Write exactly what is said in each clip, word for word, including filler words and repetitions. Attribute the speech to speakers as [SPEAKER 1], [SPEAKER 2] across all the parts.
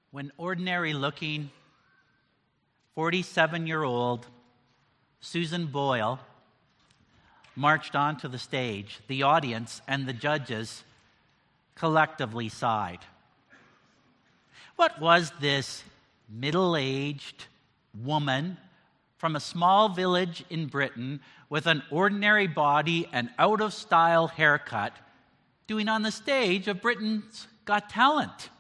[SPEAKER 1] when ordinary-looking, forty-seven-year-old Susan Boyle marched onto the stage, the audience and the judges collectively sighed. What was this middle-aged woman from a small village in Britain with an ordinary body and out-of-style haircut doing on the stage of Britain's Got Talent?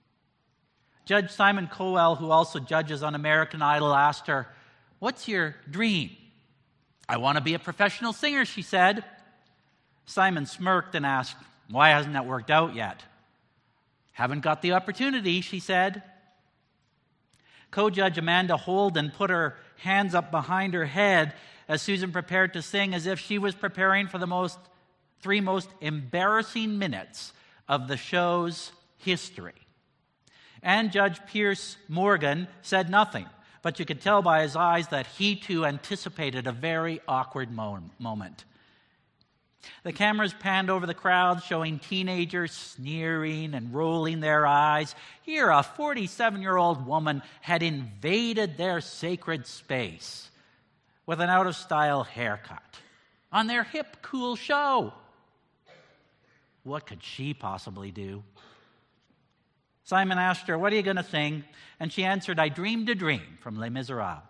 [SPEAKER 1] Judge Simon Cowell, who also judges on American Idol, asked her, "What's your dream?" "I want to be a professional singer," she said. Simon smirked and asked, "Why hasn't that worked out yet?" "Haven't got the opportunity," she said. Co-judge Amanda Holden put her hands up behind her head as Susan prepared to sing, as if she was preparing for the most three most embarrassing minutes of the show's history. And Judge Piers Morgan said nothing, but you could tell by his eyes that he too anticipated a very awkward mo- moment. The cameras panned over the crowd, showing teenagers sneering and rolling their eyes. Here, a forty-seven-year-old woman had invaded their sacred space with an out-of-style haircut on their hip, cool show. What could she possibly do? Simon asked her, "What are you going to sing?" And she answered, "I dreamed a dream," from Les Miserables.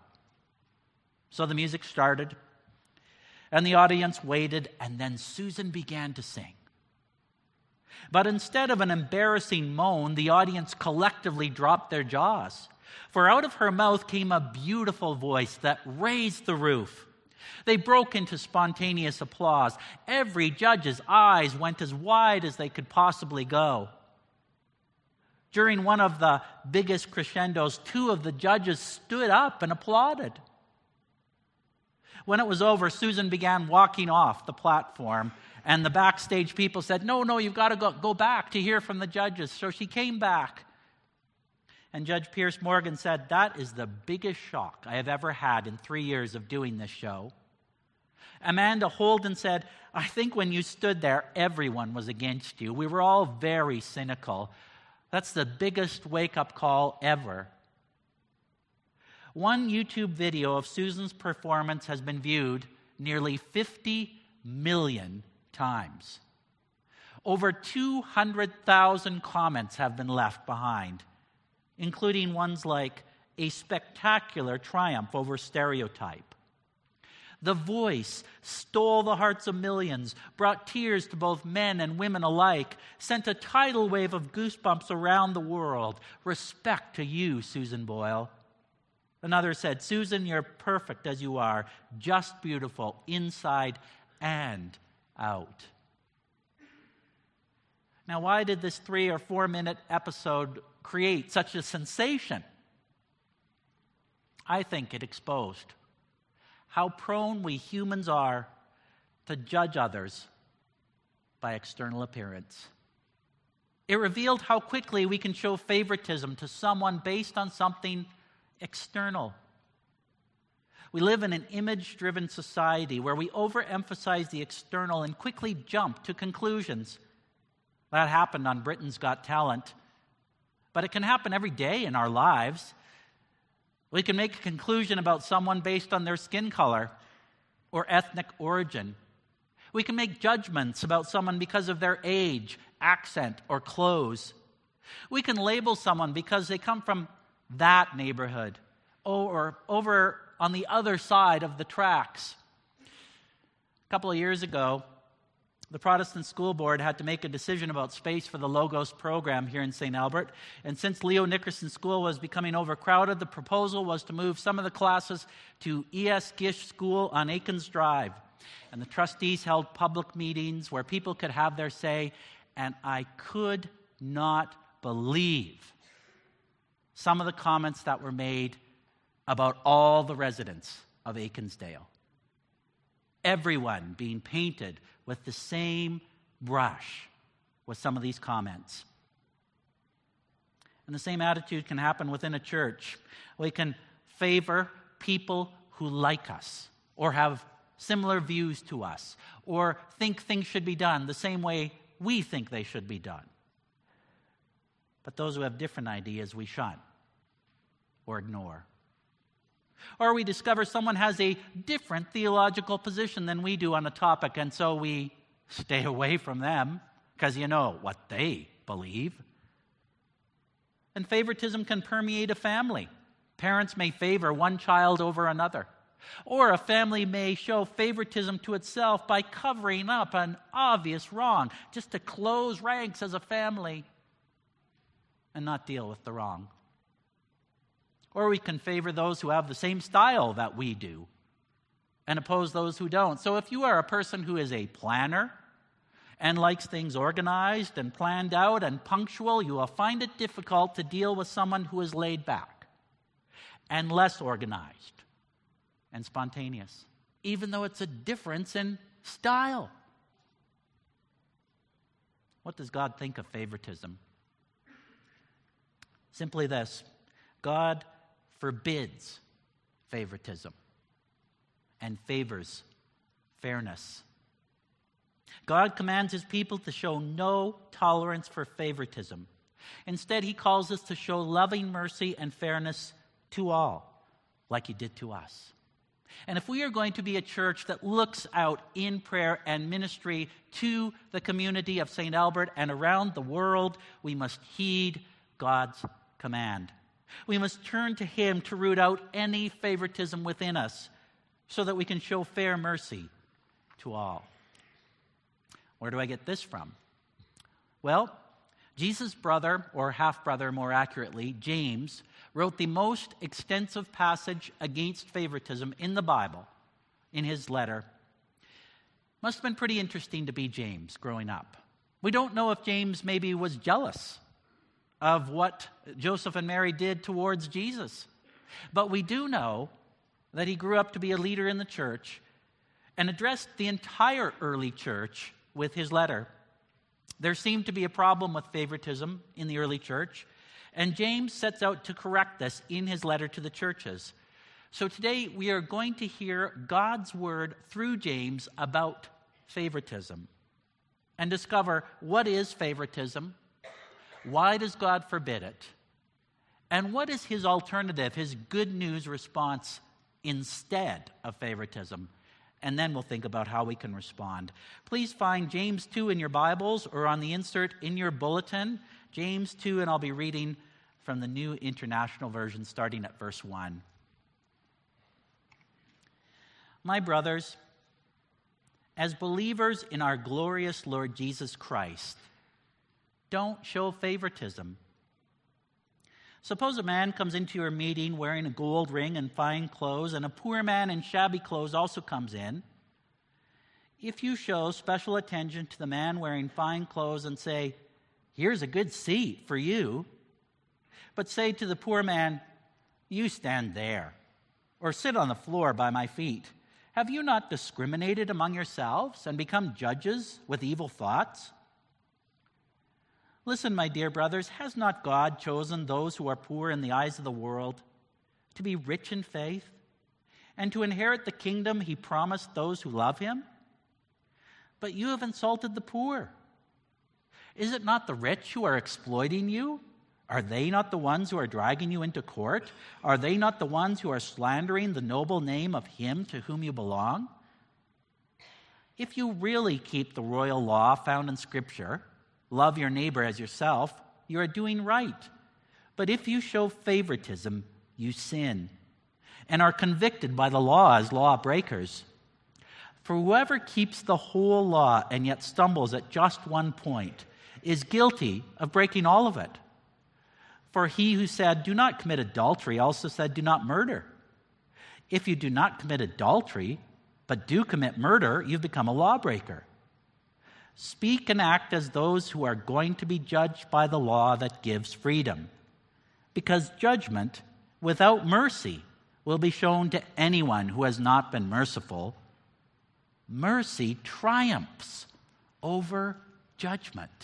[SPEAKER 1] So the music started, and the audience waited, and then Susan began to sing. But instead of an embarrassing moan, the audience collectively dropped their jaws. For out of her mouth came a beautiful voice that raised the roof. They broke into spontaneous applause. Every judge's eyes went as wide as they could possibly go. During one of the biggest crescendos, two of the judges stood up and applauded. When it was over, Susan began walking off the platform, and the backstage people said, "No, no, you've got to go, go back to hear from the judges." So she came back. And Judge Piers Morgan said, "That is the biggest shock I have ever had in three years of doing this show." Amanda Holden said, "I think when you stood there, everyone was against you. We were all very cynical. That's the biggest wake-up call ever." One YouTube video of Susan's performance has been viewed nearly fifty million times. Over two hundred thousand comments have been left behind, including ones like, "A spectacular triumph over stereotype." The voice stole the hearts of millions, brought tears to both men and women alike, sent a tidal wave of goosebumps around the world. Respect to you, Susan Boyle. Another said, "Susan, you're perfect as you are, just beautiful, inside and out." Now, why did this three or four minute episode create such a sensation? I think it exposed how prone we humans are to judge others by external appearance. It revealed how quickly we can show favoritism to someone based on something external. We live in an image-driven society where we overemphasize the external and quickly jump to conclusions. That happened on Britain's Got Talent. But it can happen every day in our lives. We can make a conclusion about someone based on their skin color or ethnic origin. We can make judgments about someone because of their age, accent, or clothes. We can label someone because they come from that neighborhood or over on the other side of the tracks. A couple of years ago, the Protestant School Board had to make a decision about space for the Logos program here in Saint Albert. And since Leo Nickerson School was becoming overcrowded, the proposal was to move some of the classes to E S Gish School on Aikens Drive. And the trustees held public meetings where people could have their say. And I could not believe some of the comments that were made about all the residents of Aikensdale. Everyone being painted with the same brush with some of these comments. And the same attitude can happen within a church. We can favor people who like us or have similar views to us or think things should be done the same way we think they should be done. but those who have different ideas we shun or ignore. Or we discover someone has a different theological position than we do on a topic, and so we stay away from them because you know what they believe. And favoritism can permeate a family. Parents may favor one child over another. Or a family may show favoritism to itself by covering up an obvious wrong, just to close ranks as a family and not deal with the wrong. Or we can favor those who have the same style that we do and oppose those who don't. So if you are a person who is a planner and likes things organized and planned out and punctual, you will find it difficult to deal with someone who is laid back and less organized and spontaneous, even though it's a difference in style. What does God think of favoritism? Simply this: God forbids favoritism and favors fairness. God commands his people to show no tolerance for favoritism. Instead, he calls us to show loving mercy and fairness to all, like he did to us. And if we are going to be a church that looks out in prayer and ministry to the community of Saint Albert and around the world, we must heed God's command. We must turn to him to root out any favoritism within us so that we can show fair mercy to all. Where do I get this from? Well, Jesus' brother, or half-brother more accurately, James, wrote the most extensive passage against favoritism in the Bible in his letter. Must have been pretty interesting to be James growing up. We don't know if James maybe was jealous of what Joseph and Mary did towards Jesus. But we do know that he grew up to be a leader in the church and addressed the entire early church with his letter. There seemed to be a problem with favoritism in the early church, and James sets out to correct this in his letter to the churches. So today we are going to hear God's word through James about favoritism and discover what is favoritism, why does God forbid it, and what is his alternative, his good news response instead of favoritism. And then we'll think about how we can respond. Please find James two in your Bibles or on the insert in your bulletin. James two, and I'll be reading from the New International Version starting at verse one. My brothers, as believers in our glorious Lord Jesus Christ, don't show favoritism. Suppose a man comes into your meeting wearing a gold ring and fine clothes, and a poor man in shabby clothes also comes in. If you show special attention to the man wearing fine clothes and say, "Here's a good seat for you," but say to the poor man, "You stand there," or "Sit on the floor by my feet," have you not discriminated among yourselves and become judges with evil thoughts? Listen, my dear brothers, has not God chosen those who are poor in the eyes of the world to be rich in faith and to inherit the kingdom he promised those who love him? But you have insulted the poor. Is it not the rich who are exploiting you? Are they not the ones who are dragging you into court? Are they not the ones who are slandering the noble name of him to whom you belong? If you really keep the royal law found in Scripture, love your neighbor as yourself, you are doing right. But if you show favoritism, you sin and are convicted by the law as lawbreakers. For whoever keeps the whole law and yet stumbles at just one point is guilty of breaking all of it. For he who said, "Do not commit adultery," also said, "Do not murder." If you do not commit adultery, but do commit murder, you've become a lawbreaker. Speak and act as those who are going to be judged by the law that gives freedom, because judgment without mercy will be shown to anyone who has not been merciful. Mercy triumphs over judgment.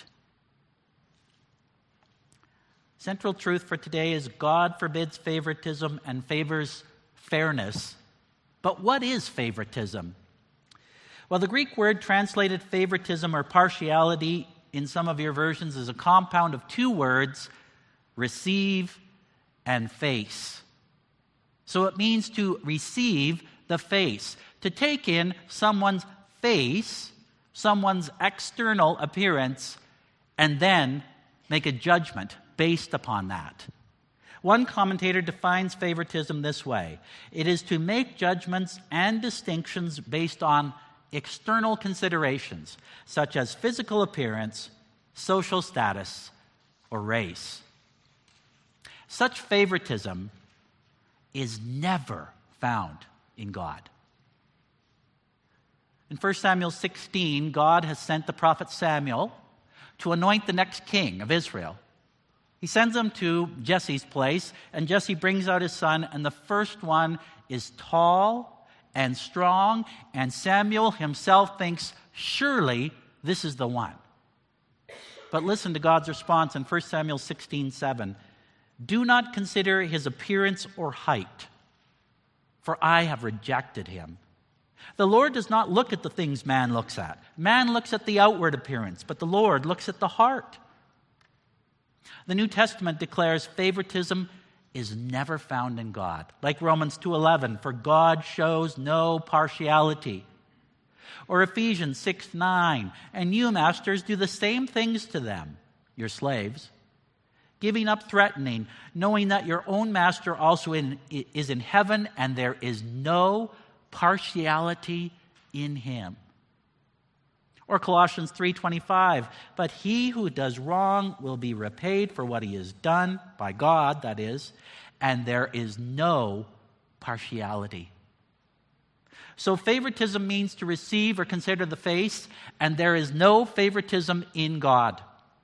[SPEAKER 1] Central truth for today is God forbids favoritism and favors fairness. But what is favoritism? Well, the Greek word translated favoritism or partiality in some of your versions is a compound of two words, receive, and face. So it means to receive the face, to take in someone's face, someone's external appearance, and then make a judgment based upon that. One commentator defines favoritism this way: it is to make judgments and distinctions based on external considerations, such as physical appearance, social status, or race. Such favoritism is never found in God. In First Samuel sixteen, God has sent the prophet Samuel to anoint the next king of Israel. He sends him to Jesse's place, and Jesse brings out his son, and the first one is tall and strong, and Samuel himself thinks, surely this is the one. But listen to God's response in First Samuel sixteen seven. Do not consider his appearance or height, for I have rejected him. The Lord does not look at the things man looks at. Man looks at the outward appearance, but the Lord looks at the heart. The New Testament declares favoritism is never found in God. Like Romans two eleven, for God shows no partiality. Or Ephesians six nine, and you, masters, do the same things to them, your slaves, giving up threatening, knowing that your own master also in, is in heaven, and there is no partiality in him. Or Colossians three twenty-five, but he who does wrong will be repaid for what he has done, by God, that is, and there is no partiality. So favoritism means to receive or consider the face, and there is no favoritism in God.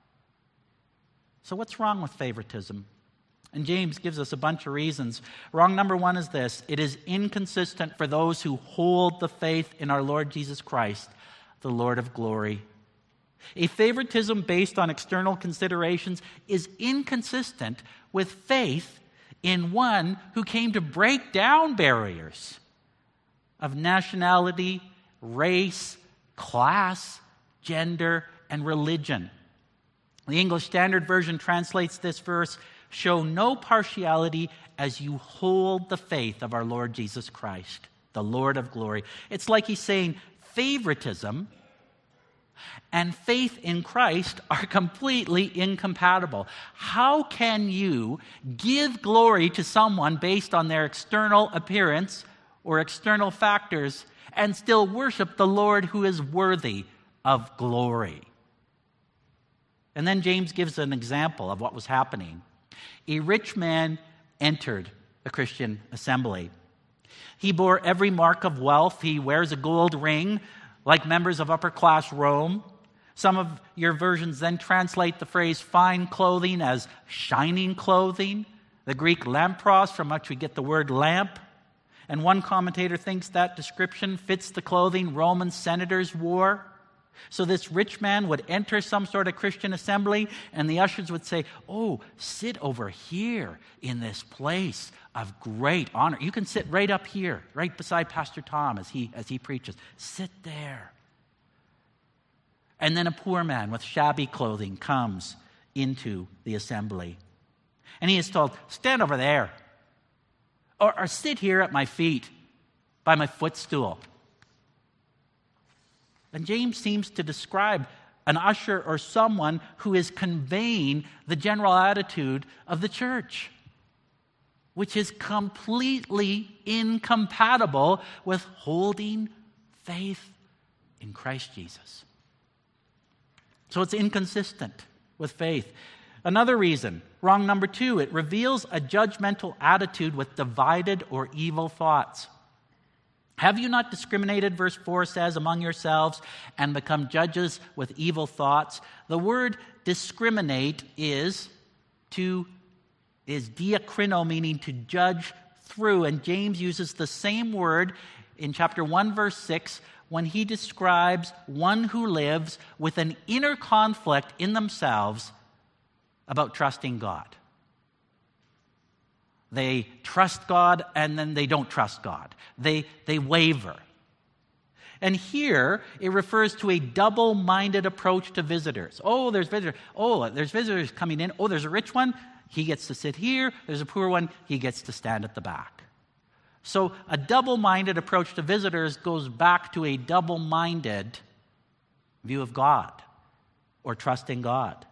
[SPEAKER 1] So what's wrong with favoritism? And James gives us a bunch of reasons. Wrong number one is this: it is inconsistent for those who hold the faith in our Lord Jesus Christ, the Lord of glory. A favoritism based on external considerations is inconsistent with faith in one who came to break down barriers of nationality, race, class, gender, and religion. The English Standard Version translates this verse, show no partiality as you hold the faith of our Lord Jesus Christ, the Lord of glory. It's like he's saying favoritism and faith in Christ are completely incompatible. How can you give glory to someone based on their external appearance or external factors and still worship the Lord who is worthy of glory? And then James gives an example of what was happening. A rich man entered a Christian assembly. He bore every mark of wealth. He wears a gold ring like members of upper-class Rome. Some of your versions then translate the phrase fine clothing as shining clothing, the Greek lampros, from which we get the word lamp. And one commentator thinks that description fits the clothing Roman senators wore. So this rich man would enter some sort of Christian assembly, and the ushers would say, oh, sit over here in this place of great honor. You can sit right up here, right beside Pastor Tom as he, as he preaches. Sit there. And then a poor man with shabby clothing comes into the assembly. And he is told, stand over there. Or, or sit here at my feet by my footstool. And James seems to describe an usher or someone who is conveying the general attitude of the church, which is completely incompatible with holding faith in Christ Jesus. So it's inconsistent with faith. Another reason, wrong number two, it reveals a judgmental attitude with divided or evil thoughts. Have you not discriminated, verse four says, among yourselves and become judges with evil thoughts? The word discriminate is to is diakrino, meaning to judge through. And James uses the same word in chapter one, verse six, when he describes one who lives with an inner conflict in themselves about trusting God. They trust God, and then they don't trust God. They, they waver. And here, it refers to a double-minded approach to visitors. Oh, there's visitors. Oh, there's visitors coming in. Oh, there's a rich one. he gets to sit here. There's a poor one, he gets to stand at the back. So a double-minded approach to visitors goes back to a double-minded view of God or trust in God.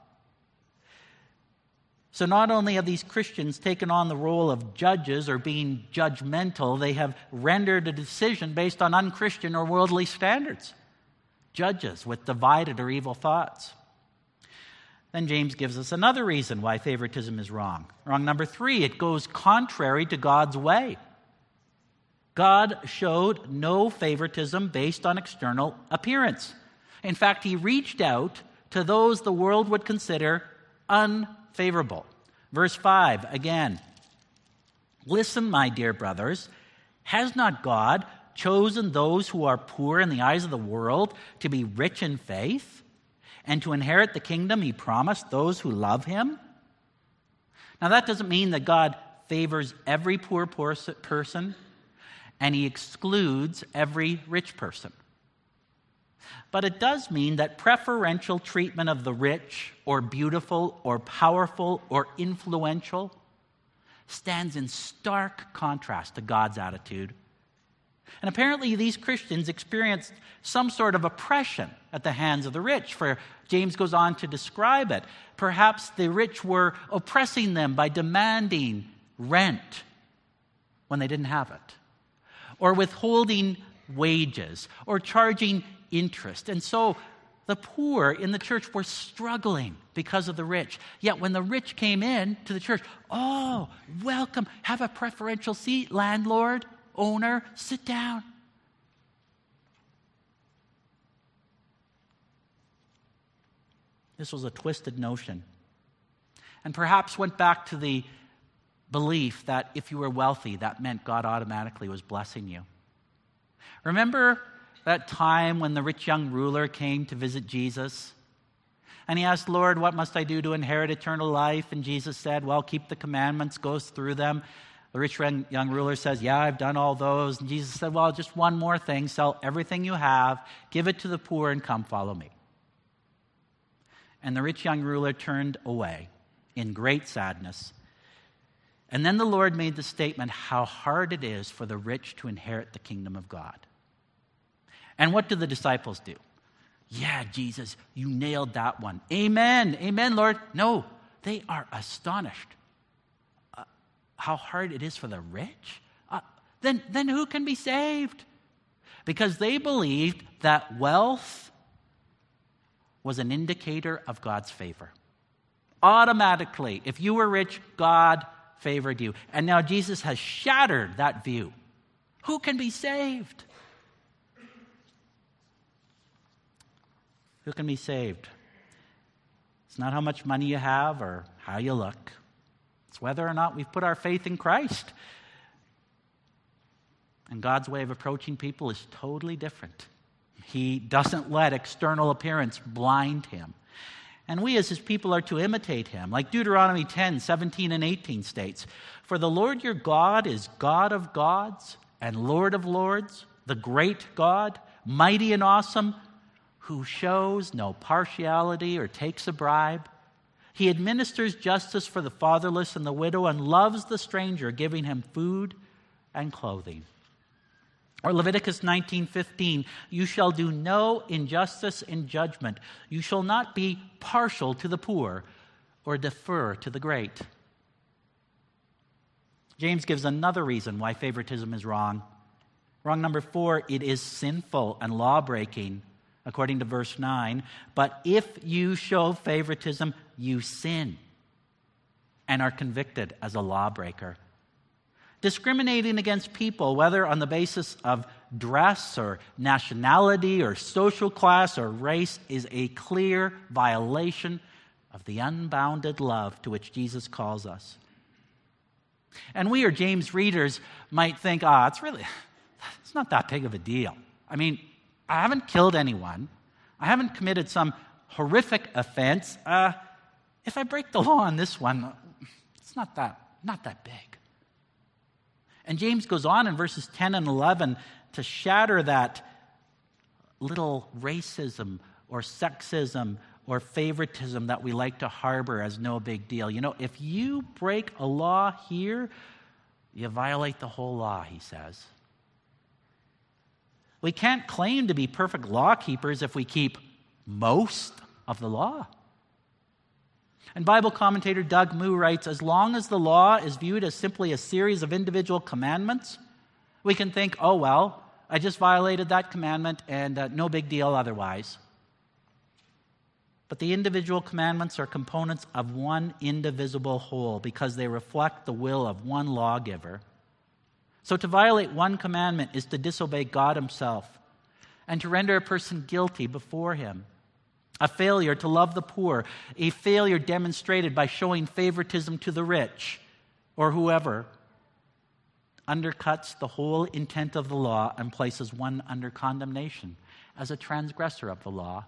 [SPEAKER 1] So not only have these Christians taken on the role of judges or being judgmental, they have rendered a decision based on unchristian or worldly standards. Judges with divided or evil thoughts. Then James gives us another reason why favoritism is wrong. Wrong number three, it goes contrary to God's way. God showed no favoritism based on external appearance. In fact, he reached out to those the world would consider unfavorable. Verse five, again. Listen, my dear brothers, has not God chosen those who are poor in the eyes of the world to be rich in faith and to inherit the kingdom he promised those who love him? Now, that doesn't mean that God favors every poor person and he excludes every rich person. But it does mean that preferential treatment of the rich or beautiful or powerful or influential stands in stark contrast to God's attitude. And apparently these Christians experienced some sort of oppression at the hands of the rich, for James goes on to describe it. Perhaps the rich were oppressing them by demanding rent when they didn't have it, or withholding wages, or charging interest. And so the poor in the church were struggling because of the rich. Yet when the rich came in to the church, oh, welcome, have a preferential seat, landlord, owner, sit down. This was a twisted notion. And perhaps went back to the belief that if you were wealthy, that meant God automatically was blessing you. Remember that time when the rich young ruler came to visit Jesus? And he asked, Lord, what must I do to inherit eternal life? And Jesus said, well, keep the commandments, goes through them. The rich young ruler says, yeah, I've done all those. And Jesus said, well, just one more thing. Sell everything you have, give it to the poor, and come follow me. And the rich young ruler turned away in great sadness. And then the Lord made the statement how hard it is for the rich to inherit the kingdom of God. And what do the disciples do? Yeah, Jesus, you nailed that one. Amen. Amen, Lord. No, they are astonished. Uh, how hard it is for the rich? Uh, then, then who can be saved? Because they believed that wealth was an indicator of God's favor. Automatically, if you were rich, God favored you. And now Jesus has shattered that view. Who can be saved? Who can be saved? It's not how much money you have or how you look. It's whether or not we've put our faith in Christ. And God's way of approaching people is totally different. He doesn't let external appearance blind him. And we as his people are to imitate him. Like Deuteronomy ten, seventeen and eighteen states, for the Lord your God is God of gods and Lord of lords, the great God, mighty and awesome, who shows no partiality or takes a bribe. He administers justice for the fatherless and the widow and loves the stranger, giving him food and clothing. Or Leviticus nineteen fifteen, you shall do no injustice in judgment. You shall not be partial to the poor or defer to the great. James gives another reason why favoritism is wrong. Wrong number four, it is sinful and law-breaking, according to verse nine. But if you show favoritism, you sin and are convicted as a lawbreaker. Discriminating against people, whether on the basis of dress or nationality or social class or race, is a clear violation of the unbounded love to which Jesus calls us. And we or James readers might think, ah, oh, it's really, it's not that big of a deal. I mean, I haven't killed anyone. I haven't committed some horrific offense. Uh, if I break the law on this one, it's not that, not that big. And James goes on in verses ten and eleven to shatter that little racism or sexism or favoritism that we like to harbor as no big deal. You know, if you break a law here, you violate the whole law, he says. We can't claim to be perfect law keepers if we keep most of the law. And Bible commentator Doug Moo writes, as long as the law is viewed as simply a series of individual commandments, we can think, oh, well, I just violated that commandment and uh, no big deal otherwise. But the individual commandments are components of one indivisible whole because they reflect the will of one lawgiver. So to violate one commandment is to disobey God himself and to render a person guilty before him. A failure to love the poor, a failure demonstrated by showing favoritism to the rich or whoever, undercuts the whole intent of the law and places one under condemnation as a transgressor of the law.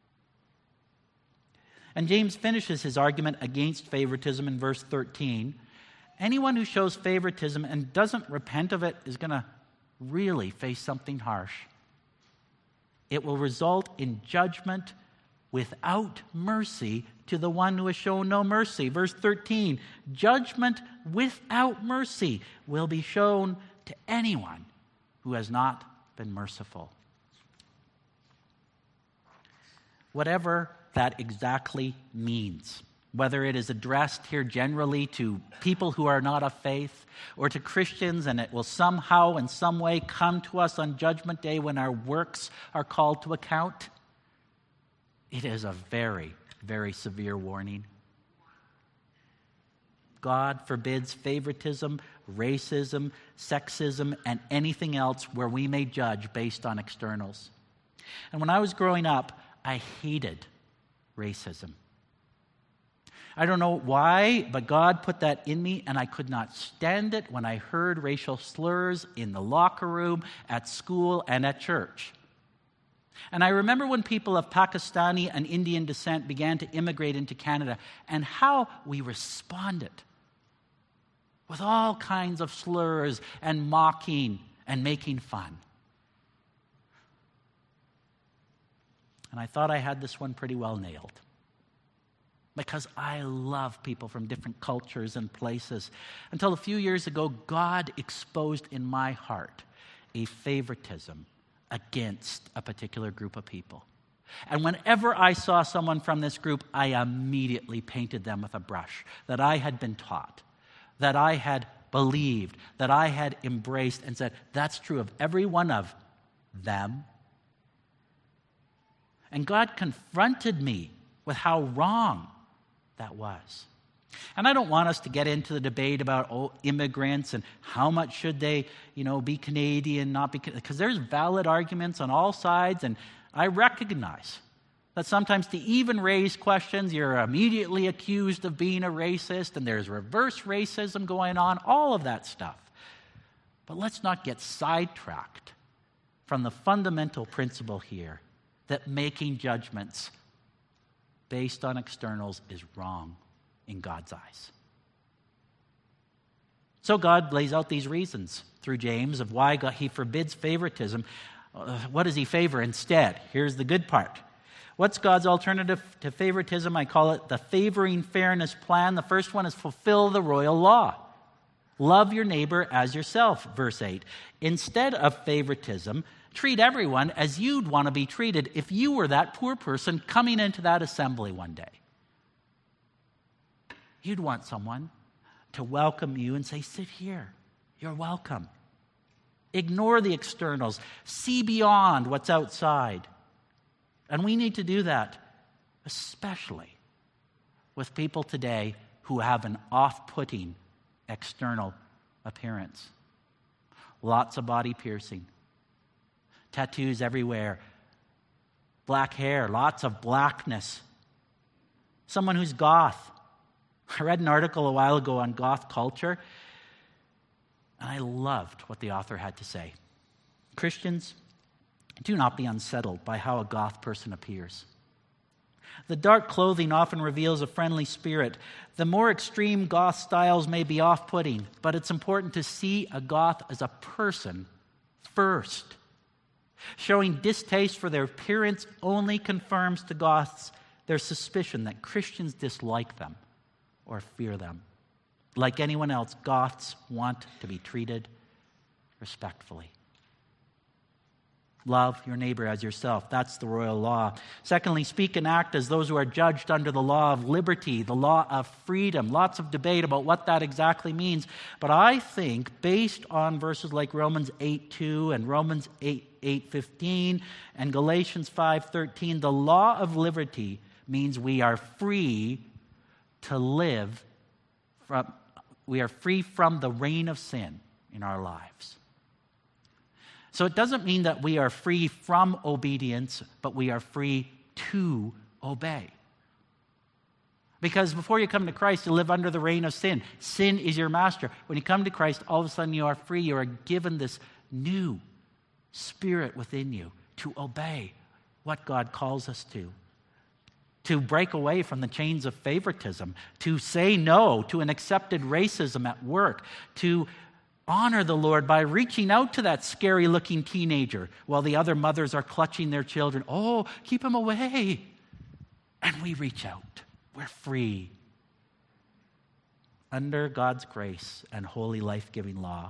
[SPEAKER 1] And James finishes his argument against favoritism in verse thirteen. Anyone who shows favoritism and doesn't repent of it is going to really face something harsh. It will result in judgment without mercy to the one who has shown no mercy. Verse thirteen, judgment without mercy will be shown to anyone who has not been merciful. Whatever that exactly means, whether it is addressed here generally to people who are not of faith or to Christians, and it will somehow in some way come to us on Judgment Day when our works are called to account, it is a very, very severe warning. God forbids favoritism, racism, sexism, and anything else where we may judge based on externals. And when I was growing up, I hated racism. I don't know why, but God put that in me, and I could not stand it when I heard racial slurs in the locker room, at school, and at church. And I remember when people of Pakistani and Indian descent began to immigrate into Canada and how we responded with all kinds of slurs and mocking and making fun. And I thought I had this one pretty well nailed, because I love people from different cultures and places. Until a few years ago, God exposed in my heart a favoritism against a particular group of people. And whenever I saw someone from this group, I immediately painted them with a brush that I had been taught, that I had believed, that I had embraced, and said, that's true of every one of them. And God confronted me with how wrong that was. And I don't want us to get into the debate about oh, immigrants and how much should they, you know, be Canadian, not be, because there's valid arguments on all sides, and I recognize that sometimes to even raise questions, you're immediately accused of being a racist, and there's reverse racism going on, all of that stuff. But let's not get sidetracked from the fundamental principle here that making judgments based on externals is wrong in God's eyes. So God lays out these reasons through James of why God, he forbids favoritism. Uh, what does he favor instead? Here's the good part. What's God's alternative to favoritism? I call it the favoring fairness plan. The first one is fulfill the royal law. Love your neighbor as yourself, verse eight. Instead of favoritism, treat everyone as you'd want to be treated if you were that poor person coming into that assembly one day. You'd want someone to welcome you and say, sit here, you're welcome. Ignore the externals. See beyond what's outside. And we need to do that, especially with people today who have an off-putting external appearance. Lots of body piercing. Tattoos everywhere. Black hair, lots of blackness. Someone who's goth. I read an article a while ago on goth culture, and I loved what the author had to say. Christians, do not be unsettled by how a goth person appears. The dark clothing often reveals a friendly spirit. The more extreme goth styles may be off-putting, but it's important to see a goth as a person first. Showing distaste for their appearance only confirms to goths there's suspicion that Christians dislike them or fear them. Like anyone else, Goths want to be treated respectfully. Love your neighbor as yourself. That's the royal law. Secondly, speak and act as those who are judged under the law of liberty, the law of freedom. Lots of debate about what that exactly means. But I think, based on verses like Romans eight two and Romans eight fifteen and Galatians five thirteen, the law of liberty means we are free to live from, we are free from the reign of sin in our lives. So it doesn't mean that we are free from obedience, but we are free to obey. Because before you come to Christ, you live under the reign of sin. Sin is your master. When you come to Christ, all of a sudden you are free. You are given this new spirit within you to obey what God calls us to. To break away from the chains of favoritism. To say no to an accepted racism at work. To honor the Lord by reaching out to that scary-looking teenager while the other mothers are clutching their children. Oh, keep him away. And we reach out. We're free. Under God's grace and holy life-giving law.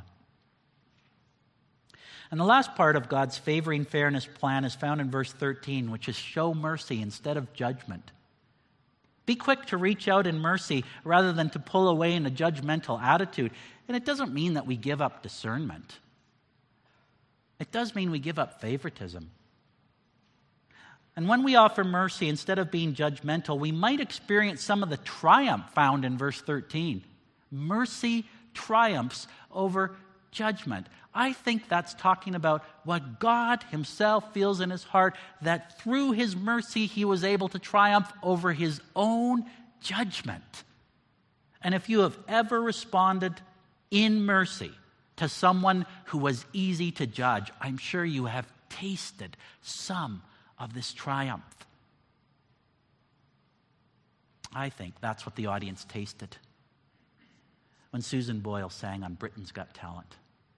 [SPEAKER 1] And the last part of God's favoring fairness plan is found in verse thirteen, which is show mercy instead of judgment. Be quick to reach out in mercy rather than to pull away in a judgmental attitude. And it doesn't mean that we give up discernment. It does mean we give up favoritism. And when we offer mercy instead of being judgmental, we might experience some of the triumph found in verse thirteen. Mercy triumphs over judgment. I think that's talking about what God himself feels in his heart, that through his mercy he was able to triumph over his own judgment. And if you have ever responded in mercy to someone who was easy to judge, I'm sure you have tasted some of this triumph. I think that's what the audience tasted when Susan Boyle sang on Britain's Got Talent.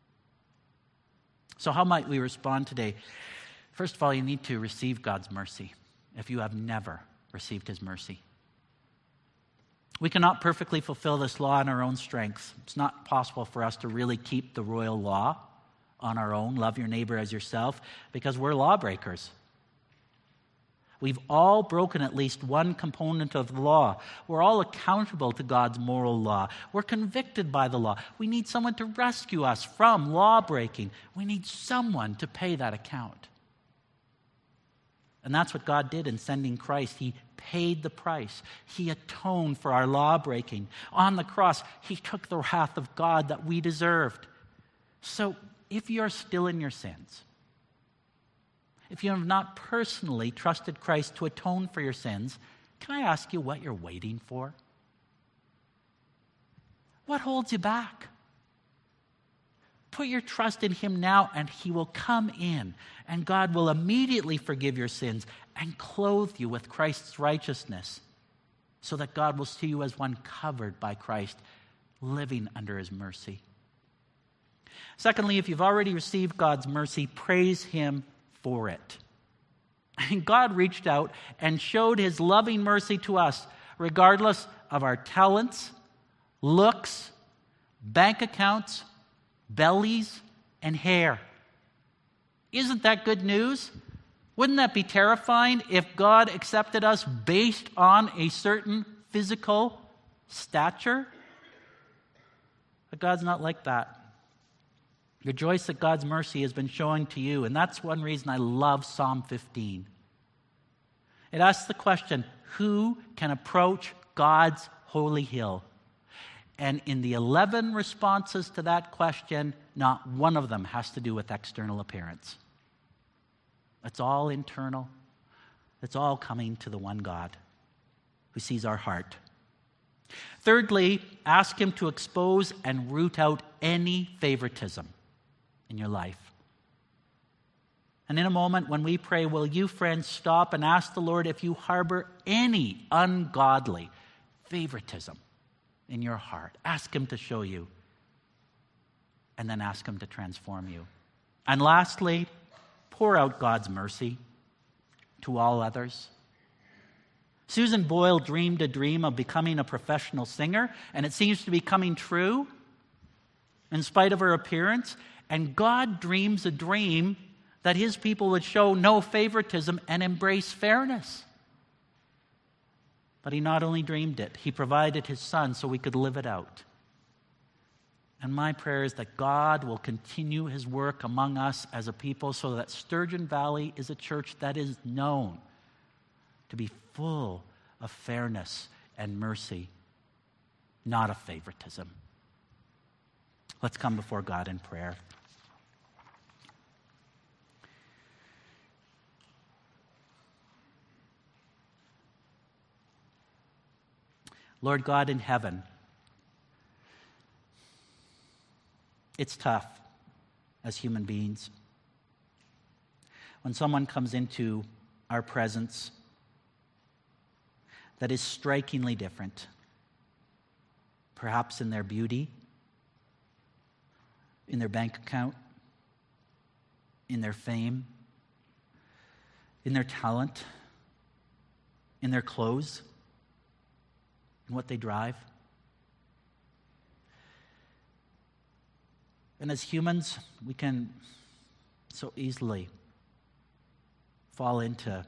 [SPEAKER 1] So how might we respond today? First of all, you need to receive God's mercy if you have never received his mercy. We cannot perfectly fulfill this law in our own strength. It's not possible for us to really keep the royal law on our own, love your neighbor as yourself, because we're lawbreakers. We've all broken at least one component of the law. We're all accountable to God's moral law. We're convicted by the law. We need someone to rescue us from law breaking. We need someone to pay that account. And that's what God did in sending Christ. He paid the price. He atoned for our law breaking. On the cross, he took the wrath of God that we deserved. So if you're still in your sins, if you have not personally trusted Christ to atone for your sins, can I ask you what you're waiting for? What holds you back? Put your trust in him now, and he will come in, and God will immediately forgive your sins and clothe you with Christ's righteousness, so that God will see you as one covered by Christ, living under his mercy. Secondly, if you've already received God's mercy, praise him for it. And God reached out and showed his loving mercy to us, regardless of our talents, looks, bank accounts, bellies, and hair. Isn't that good news? Wouldn't that be terrifying if God accepted us based on a certain physical stature? But God's not like that. Rejoice that God's mercy has been showing to you. And that's one reason I love Psalm fifteen. It asks the question, who can approach God's holy hill? And in the eleven responses to that question, not one of them has to do with external appearance. It's all internal. It's all coming to the one God who sees our heart. Thirdly, ask him to expose and root out any favoritism in your life. And in a moment when we pray, will you, friends, stop and ask the Lord if you harbor any ungodly favoritism in your heart. Ask him to show you. And then ask him to transform you. And lastly, pour out God's mercy to all others. Susan Boyle dreamed a dream of becoming a professional singer, and it seems to be coming true in spite of her appearance. And God dreams a dream that his people would show no favoritism and embrace fairness. But he not only dreamed it, he provided his son so we could live it out. And my prayer is that God will continue his work among us as a people so that Sturgeon Valley is a church that is known to be full of fairness and mercy, not of favoritism. Let's come before God in prayer. Lord God in heaven, it's tough as human beings when someone comes into our presence that is strikingly different, perhaps in their beauty, in their bank account, in their fame, in their talent, in their clothes, in what they drive. And as humans, we can so easily fall into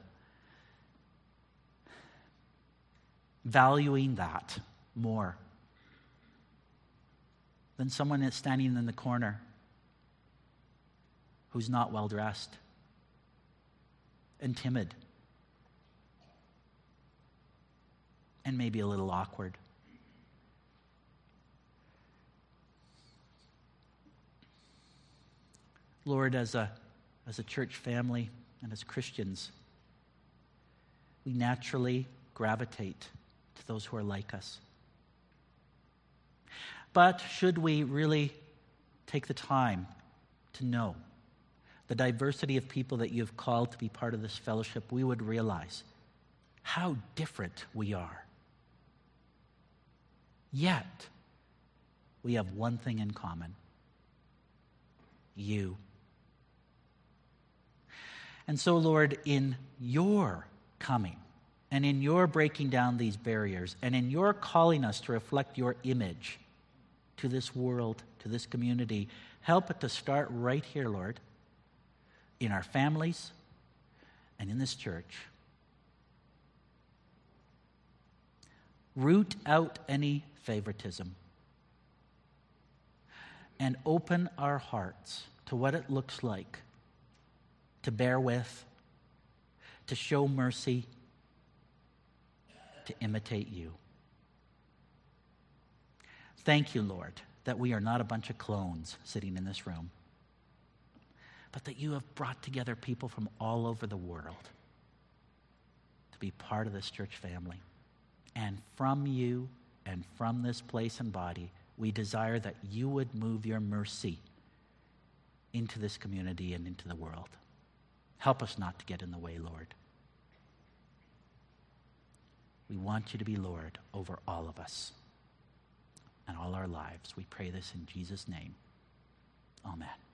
[SPEAKER 1] valuing that more than someone that's standing in the corner who's not well dressed and timid and maybe a little awkward. Lord, as a, as a church family and as Christians, we naturally gravitate to those who are like us. But should we really take the time to know the diversity of people that you have called to be part of this fellowship, we would realize how different we are. Yet, we have one thing in common: you. And so, Lord, in your coming and in your breaking down these barriers and in your calling us to reflect your image to this world, to this community, help it to start right here, Lord, in our families and in this church. Root out any favoritism and open our hearts to what it looks like to bear with, to show mercy, to imitate you. Thank you, Lord, that we are not a bunch of clones sitting in this room, but that you have brought together people from all over the world to be part of this church family. And from you and from this place and body, we desire that you would move your mercy into this community and into the world. Help us not to get in the way, Lord. We want you to be Lord over all of us and all our lives. We pray this in Jesus' name. Amen.